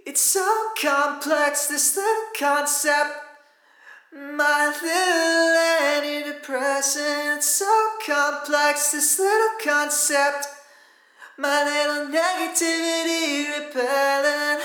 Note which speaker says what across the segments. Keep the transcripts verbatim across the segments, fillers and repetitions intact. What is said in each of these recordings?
Speaker 1: It's so complex, this little concept. My little antidepressant. It's so complex, this little concept. My little negativity repellent.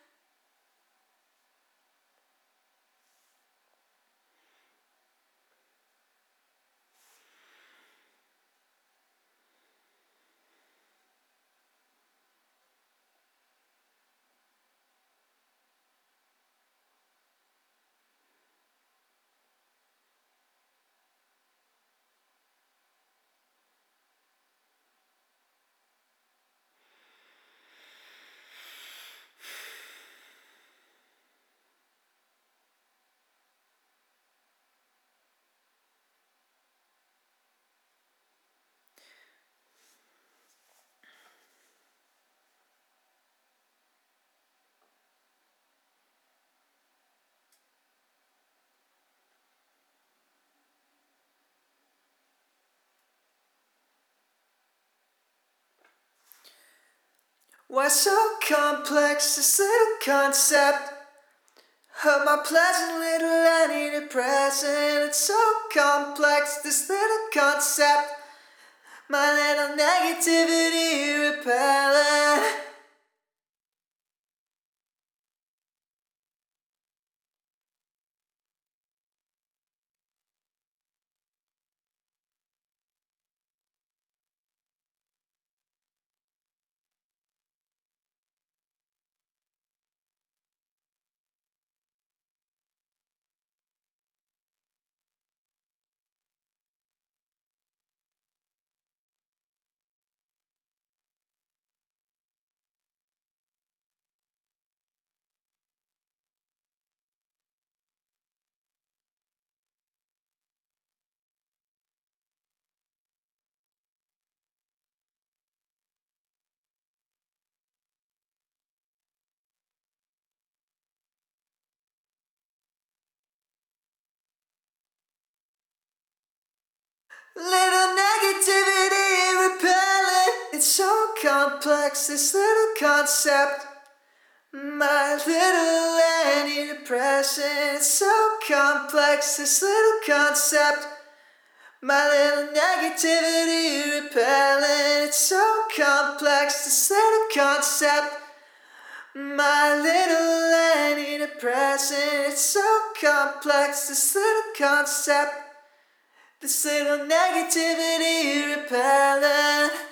Speaker 1: Why so complex, this little concept of my pleasant little antidepressant. It's so complex, this little concept. My little negativity repellent. Little negativity repellent. It's so complex, this little concept. My little antidepressant. It's so complex, this little concept. My little negativity repellent. It's so complex, this little concept. My little antidepressant. It's so complex, this little concept. This little negativity repellent.